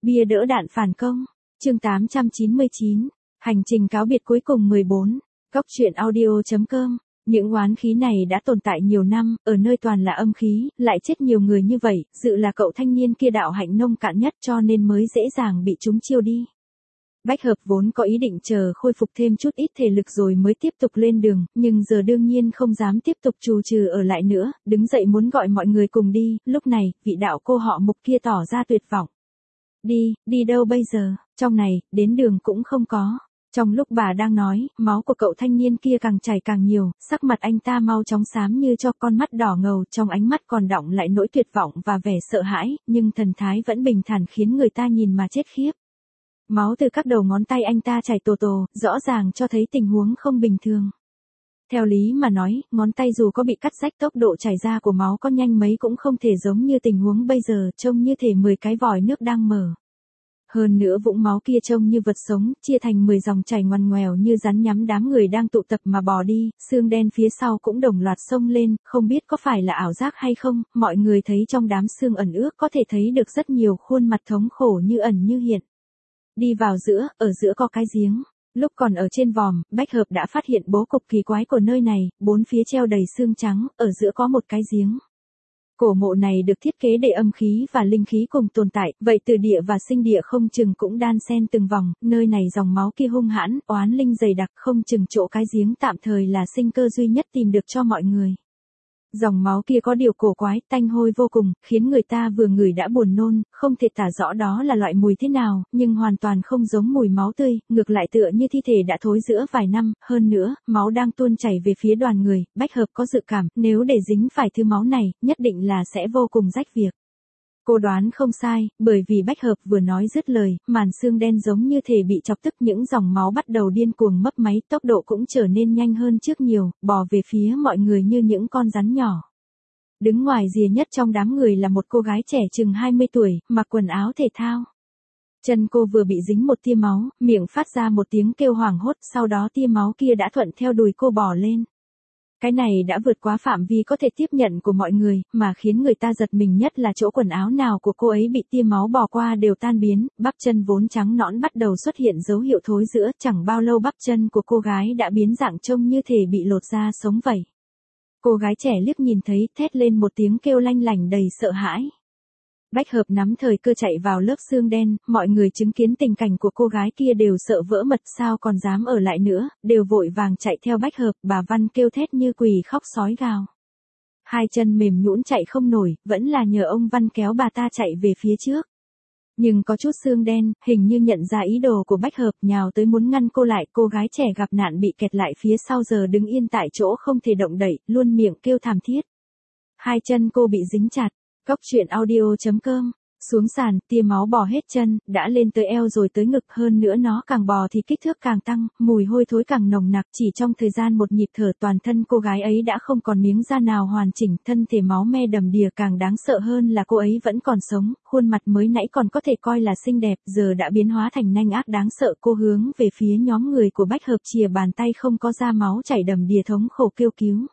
Bia đỡ đạn phản công. Chương 899. Hành trình cáo biệt cuối cùng 14. Góc truyện audio.com. Những oán khí này đã tồn tại nhiều năm, ở nơi toàn là âm khí, lại chết nhiều người như vậy, dự là cậu thanh niên kia đạo hạnh nông cạn nhất cho nên mới dễ dàng bị chúng chiêu đi. Bách Hợp vốn có ý định chờ khôi phục thêm chút ít thể lực rồi mới tiếp tục lên đường, nhưng giờ đương nhiên không dám tiếp tục trù trừ ở lại nữa, đứng dậy muốn gọi mọi người cùng đi, lúc này, vị đạo cô họ Mục kia tỏ ra tuyệt vọng. Đi đâu bây giờ, trong này, đến đường cũng không có. Trong lúc bà đang nói, máu của cậu thanh niên kia càng chảy càng nhiều, sắc mặt anh ta mau chóng xám như cho, con mắt đỏ ngầu, trong ánh mắt còn đọng lại nỗi tuyệt vọng và vẻ sợ hãi, nhưng thần thái vẫn bình thản khiến người ta nhìn mà chết khiếp. Máu từ các đầu ngón tay anh ta chảy tồ tồ, rõ ràng cho thấy tình huống không bình thường. Theo lý mà nói, ngón tay dù có bị cắt rách, tốc độ chảy ra của máu có nhanh mấy cũng không thể giống như tình huống bây giờ, trông như thể 10 cái vòi nước đang mở. Hơn nữa vũng máu kia trông như vật sống, chia thành 10 dòng chảy ngoằn ngoèo như rắn nhắm đám người đang tụ tập mà bò đi, xương đen phía sau cũng đồng loạt xông lên, không biết có phải là ảo giác hay không, mọi người thấy trong đám xương ẩn ước có thể thấy được rất nhiều khuôn mặt thống khổ như ẩn như hiện. Đi vào giữa, ở giữa có cái giếng. Lúc còn ở trên vòm, Bách Hợp đã phát hiện bố cục kỳ quái của nơi này, bốn phía treo đầy xương trắng, ở giữa có một cái giếng. Cổ mộ này được thiết kế để âm khí và linh khí cùng tồn tại, vậy từ địa và sinh địa không chừng cũng đan xen từng vòng, nơi này dòng máu kia hung hãn, oán linh dày đặc, không chừng chỗ cái giếng tạm thời là sinh cơ duy nhất tìm được cho mọi người. Dòng máu kia có điều cổ quái, tanh hôi vô cùng, khiến người ta vừa ngửi đã buồn nôn, không thể tả rõ đó là loại mùi thế nào, nhưng hoàn toàn không giống mùi máu tươi, ngược lại tựa như thi thể đã thối rữa vài năm, hơn nữa, máu đang tuôn chảy về phía đoàn người, Bách Hợp có dự cảm, nếu để dính phải thứ máu này, nhất định là sẽ vô cùng rách việc. Cô đoán không sai, bởi vì Bách Hợp vừa nói dứt lời, màn xương đen giống như thể bị chọc tức, những dòng máu bắt đầu điên cuồng mấp máy, tốc độ cũng trở nên nhanh hơn trước nhiều, bò về phía mọi người như những con rắn nhỏ. Đứng ngoài rìa nhất trong đám người là một cô gái trẻ chừng 20 tuổi, mặc quần áo thể thao. Chân cô vừa bị dính một tia máu, miệng phát ra một tiếng kêu hoảng hốt, sau đó tia máu kia đã thuận theo đùi cô bò lên. Cái này đã vượt quá phạm vi có thể tiếp nhận của mọi người, mà khiến người ta giật mình nhất là chỗ quần áo nào của cô ấy bị tia máu bò qua đều tan biến, bắp chân vốn trắng nõn bắt đầu xuất hiện dấu hiệu thối rữa, chẳng bao lâu bắp chân của cô gái đã biến dạng trông như thể bị lột da sống vậy. Cô gái trẻ liếc nhìn thấy, thét lên một tiếng kêu lanh lảnh đầy sợ hãi. Bách Hợp nắm thời cơ chạy vào lớp xương đen, mọi người chứng kiến tình cảnh của cô gái kia đều sợ vỡ mật, sao còn dám ở lại nữa, đều vội vàng chạy theo Bách Hợp, bà Văn kêu thét như quỷ khóc sói gào. Hai chân mềm nhũn chạy không nổi, vẫn là nhờ ông Văn kéo bà ta chạy về phía trước. Nhưng có chút xương đen, hình như nhận ra ý đồ của Bách Hợp, nhào tới muốn ngăn cô lại, cô gái trẻ gặp nạn bị kẹt lại phía sau giờ đứng yên tại chỗ không thể động đậy, luôn miệng kêu thảm thiết. Hai chân cô bị dính chặt. Góc truyện audio.com. Xuống sàn, tia máu bò hết chân, đã lên tới eo rồi tới ngực, hơn nữa nó càng bò thì kích thước càng tăng, mùi hôi thối càng nồng nặc, chỉ trong thời gian một nhịp thở toàn thân cô gái ấy đã không còn miếng da nào hoàn chỉnh, thân thể máu me đầm đìa, càng đáng sợ hơn là cô ấy vẫn còn sống, khuôn mặt mới nãy còn có thể coi là xinh đẹp, giờ đã biến hóa thành nanh ác đáng sợ, cô hướng về phía nhóm người của Bách Hợp chìa bàn tay không có da máu chảy đầm đìa thống khổ kêu cứu.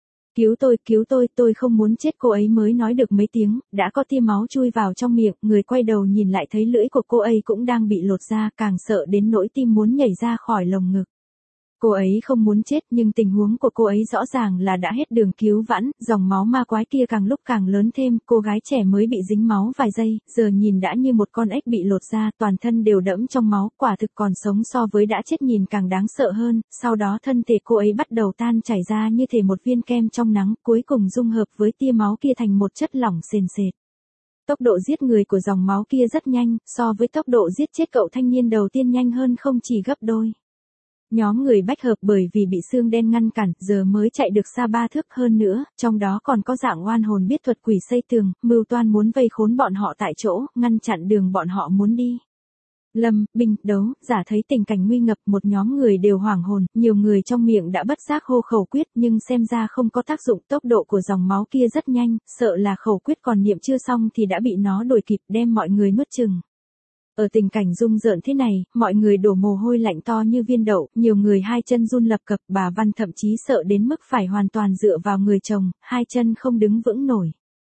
Cứu tôi không muốn chết, cô ấy mới nói được mấy tiếng, đã có tia máu chui vào trong miệng, người quay đầu nhìn lại thấy lưỡi của cô ấy cũng đang bị lột ra, càng sợ đến nỗi tim muốn nhảy ra khỏi lồng ngực. Cô ấy không muốn chết nhưng tình huống của cô ấy rõ ràng là đã hết đường cứu vãn, dòng máu ma quái kia càng lúc càng lớn thêm, cô gái trẻ mới bị dính máu vài giây, giờ nhìn đã như một con ếch bị lột ra, toàn thân đều đẫm trong máu, quả thực còn sống so với đã chết nhìn càng đáng sợ hơn, sau đó thân thể cô ấy bắt đầu tan chảy ra như thể một viên kem trong nắng, cuối cùng dung hợp với tia máu kia thành một chất lỏng sền sệt. Tốc độ giết người của dòng máu kia rất nhanh, so với tốc độ giết chết cậu thanh niên đầu tiên nhanh hơn không chỉ gấp đôi. Nhóm người Bách Hợp bởi vì bị xương đen ngăn cản, giờ mới chạy được xa 3 thước, hơn nữa, trong đó còn có dạng oan hồn biết thuật quỷ xây tường, mưu toan muốn vây khốn bọn họ tại chỗ, ngăn chặn đường bọn họ muốn đi. Lâm, Binh, Đấu, Giả thấy tình cảnh nguy ngập, một nhóm người đều hoảng hồn, nhiều người trong miệng đã bất giác hô khẩu quyết nhưng xem ra không có tác dụng, tốc độ của dòng máu kia rất nhanh, sợ là khẩu quyết còn niệm chưa xong thì đã bị nó đuổi kịp đem mọi người nuốt chừng. Ở tình cảnh rung rợn thế này, mọi người đổ mồ hôi lạnh to như viên đậu, nhiều người hai chân run lập cập, bà Văn thậm chí sợ đến mức phải hoàn toàn dựa vào người chồng, hai chân không đứng vững nổi.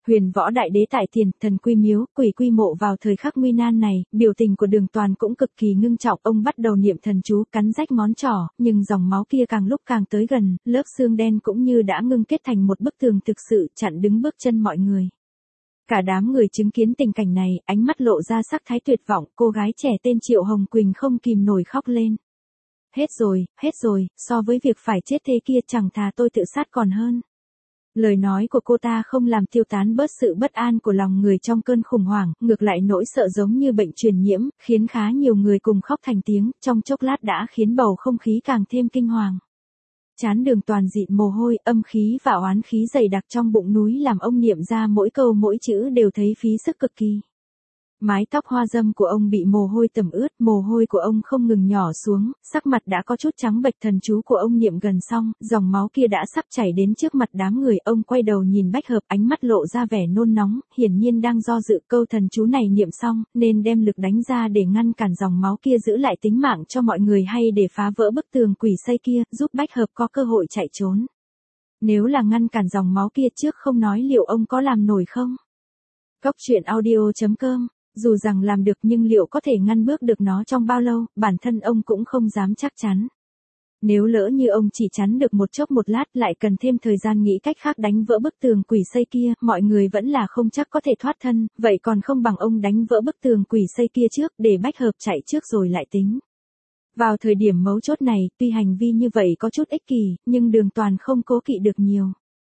Huyền Võ Đại Đế tại tiền, thần quy miếu, quỷ quy mộ vào thời khắc nguy nan này, biểu tình của Đường Toàn cũng cực kỳ ngưng trọng, ông bắt đầu niệm thần chú, cắn rách ngón trỏ, nhưng dòng máu kia càng lúc càng tới gần, lớp xương đen cũng như đã ngưng kết thành một bức tường thực sự chặn đứng bước chân mọi người. Cả đám người chứng kiến tình cảnh này, ánh mắt lộ ra sắc thái tuyệt vọng, cô gái trẻ tên Triệu Hồng Quỳnh không kìm nổi khóc lên. Hết rồi, so với việc phải chết thế kia chẳng thà tôi tự sát còn hơn. Lời nói của cô ta không làm tiêu tán bớt sự bất an của lòng người trong cơn khủng hoảng, ngược lại nỗi sợ giống như bệnh truyền nhiễm, khiến khá nhiều người cùng khóc thành tiếng, trong chốc lát đã khiến bầu không khí càng thêm kinh hoàng. Trán Đường Toàn dịn mồ hôi, âm khí và oán khí dày đặc trong bụng núi làm ông niệm ra mỗi câu mỗi chữ đều thấy phí sức cực kỳ. Mái tóc hoa râm của ông bị mồ hôi tẩm ướt, mồ hôi của ông không ngừng nhỏ xuống, sắc mặt đã có chút trắng bệch. Thần chú của ông niệm gần xong, dòng máu kia đã sắp chảy đến trước mặt đám người. Ông quay đầu nhìn Bách Hợp, ánh mắt lộ ra vẻ nôn nóng, hiển nhiên đang do dự. Câu thần chú này niệm xong, nên đem lực đánh ra để ngăn cản dòng máu kia giữ lại tính mạng cho mọi người, hay để phá vỡ bức tường quỷ xây kia, giúp Bách Hợp có cơ hội chạy trốn. Nếu là ngăn cản dòng máu kia trước không nói liệu ông có làm nổi không? Cốc truyện audio.com. Dù rằng làm được nhưng liệu có thể ngăn bước được nó trong bao lâu, bản thân ông cũng không dám chắc chắn. Nếu lỡ như ông chỉ chắn được một chốc một lát, lại cần thêm thời gian nghĩ cách khác đánh vỡ bức tường quỷ xây kia, mọi người vẫn là không chắc có thể thoát thân, vậy còn không bằng ông đánh vỡ bức tường quỷ xây kia trước, để Bách Hợp chạy trước rồi lại tính. Vào thời điểm mấu chốt này, tuy hành vi như vậy có chút ích kỷ, nhưng Đường Toàn không cố kỵ được nhiều.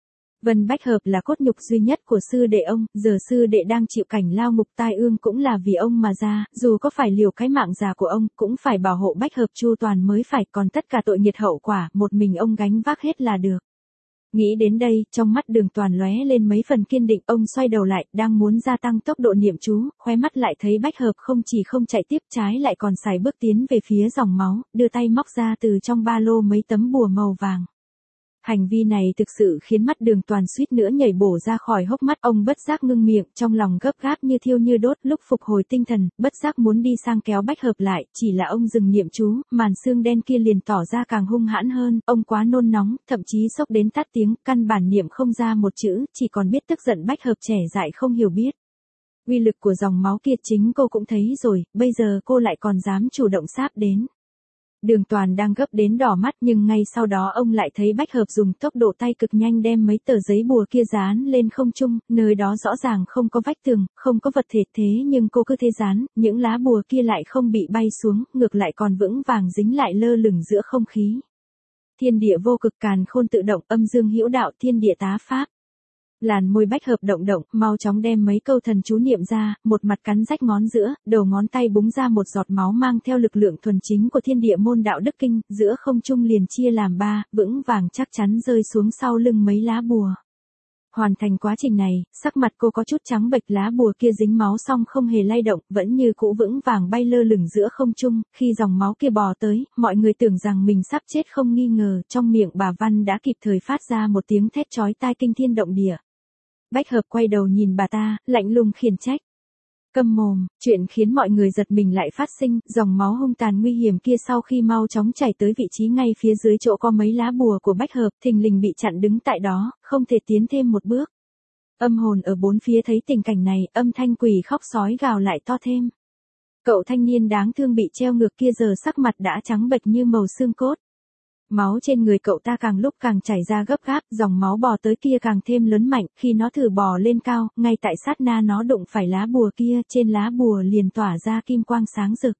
Vân Bách Hợp là cốt nhục duy nhất của sư đệ ông, giờ sư đệ đang chịu cảnh lao ngục tai ương cũng là vì ông mà ra, dù có phải liều cái mạng già của ông, cũng phải bảo hộ Bách Hợp chu toàn mới phải, còn tất cả tội nghiệt hậu quả, một mình ông gánh vác hết là được. Nghĩ đến đây, trong mắt Đường Toàn lóe lên mấy phần kiên định, ông xoay đầu lại, đang muốn gia tăng tốc độ niệm chú, khóe mắt lại thấy Bách Hợp không chỉ không chạy tiếp, trái lại còn sải bước tiến về phía dòng máu, đưa tay móc ra từ trong ba lô mấy tấm bùa màu vàng. Hành vi này thực sự khiến mắt Đường Toàn suýt nữa nhảy bổ ra khỏi hốc mắt, ông bất giác ngưng miệng, trong lòng gấp gáp như thiêu như đốt. Lúc phục hồi tinh thần, bất giác muốn đi sang kéo Bách Hợp lại, chỉ là ông dừng niệm chú, màn xương đen kia liền tỏ ra càng hung hãn hơn, ông quá nôn nóng, thậm chí sốc đến tắt tiếng, căn bản niệm không ra một chữ, chỉ còn biết tức giận Bách Hợp trẻ dại không hiểu biết. Uy lực của dòng máu kia chính cô cũng thấy rồi, bây giờ cô lại còn dám chủ động sáp đến. Đường Toàn đang gấp đến đỏ mắt, nhưng ngay sau đó ông lại thấy Bách Hợp dùng tốc độ tay cực nhanh đem mấy tờ giấy bùa kia dán lên không trung, nơi đó rõ ràng không có vách tường, không có vật thể, thế nhưng cô cứ thế dán, những lá bùa kia lại không bị bay xuống, ngược lại còn vững vàng dính lại lơ lửng giữa không khí. Thiên địa vô cực, càn khôn tự động, âm dương hữu đạo, thiên địa tá pháp. Làn môi Bách Hợp động động, mau chóng đem mấy câu thần chú niệm ra, một mặt cắn rách ngón giữa, đầu ngón tay búng ra một giọt máu mang theo lực lượng thuần chính của thiên địa môn đạo đức kinh, giữa không trung liền chia làm ba, vững vàng chắc chắn rơi xuống sau lưng mấy lá bùa. Hoàn thành quá trình này, sắc mặt cô có chút trắng bệch, lá bùa kia dính máu xong không hề lay động, vẫn như cũ vững vàng bay lơ lửng giữa không trung. Khi dòng máu kia bò tới, mọi người tưởng rằng mình sắp chết không nghi ngờ, trong miệng bà Văn đã kịp thời phát ra một tiếng thét chói tai kinh thiên động địa. Bách Hợp quay đầu nhìn bà ta, lạnh lùng khiển trách. Câm mồm. Chuyện khiến mọi người giật mình lại phát sinh, dòng máu hung tàn nguy hiểm kia sau khi mau chóng chảy tới vị trí ngay phía dưới chỗ có mấy lá bùa của Bách Hợp, thình lình bị chặn đứng tại đó, không thể tiến thêm một bước. Âm hồn ở bốn phía thấy tình cảnh này, âm thanh quỷ khóc sói gào lại to thêm. Cậu thanh niên đáng thương bị treo ngược kia giờ sắc mặt đã trắng bệch như màu xương cốt. Máu trên người cậu ta càng lúc càng chảy ra gấp gáp, dòng máu bò tới kia càng thêm lớn mạnh, khi nó thử bò lên cao, ngay tại sát na nó đụng phải lá bùa kia, trên lá bùa liền tỏa ra kim quang sáng rực.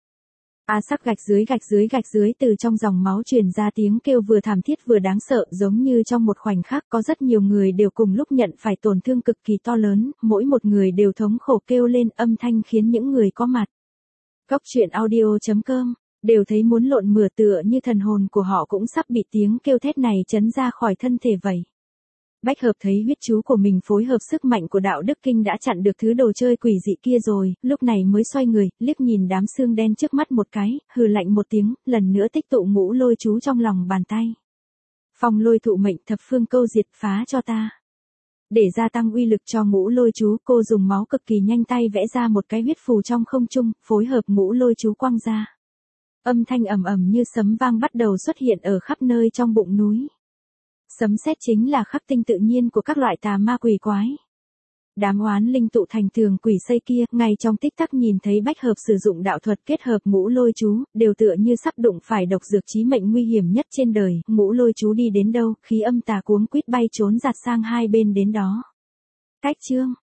Sắc gạch dưới từ trong dòng máu truyền ra tiếng kêu vừa thảm thiết vừa đáng sợ, giống như trong một khoảnh khắc có rất nhiều người đều cùng lúc nhận phải tổn thương cực kỳ to lớn, mỗi một người đều thống khổ kêu lên, âm thanh khiến những người có mặt. Cốc truyện audio.com đều thấy muốn lộn mửa, tựa như thần hồn của họ cũng sắp bị tiếng kêu thét này chấn ra khỏi thân thể vậy. Bách Hợp thấy huyết chú của mình phối hợp sức mạnh của đạo đức kinh đã chặn được thứ đồ chơi quỷ dị kia rồi, lúc này mới xoay người, liếc nhìn đám xương đen trước mắt một cái, hừ lạnh một tiếng, lần nữa tích tụ ngũ lôi chú trong lòng bàn tay. Phong lôi thụ mệnh, thập phương câu diệt, phá cho ta. Để gia tăng uy lực cho ngũ lôi chú, cô dùng máu cực kỳ nhanh tay vẽ ra một cái huyết phù trong không trung, phối hợp ngũ lôi chú quăng ra. Âm thanh ầm ầm như sấm vang bắt đầu xuất hiện ở khắp nơi trong bụng núi. Sấm sét chính là khắc tinh tự nhiên của các loại tà ma quỷ quái. Đám oán linh tụ thành tường quỷ xây kia, ngay trong tích tắc nhìn thấy Bách Hợp sử dụng đạo thuật kết hợp ngũ lôi chú, đều tựa như sắp đụng phải độc dược chí mệnh nguy hiểm nhất trên đời, ngũ lôi chú đi đến đâu, khí âm tà cuống quýt bay trốn giạt sang hai bên đến đó. Cách chương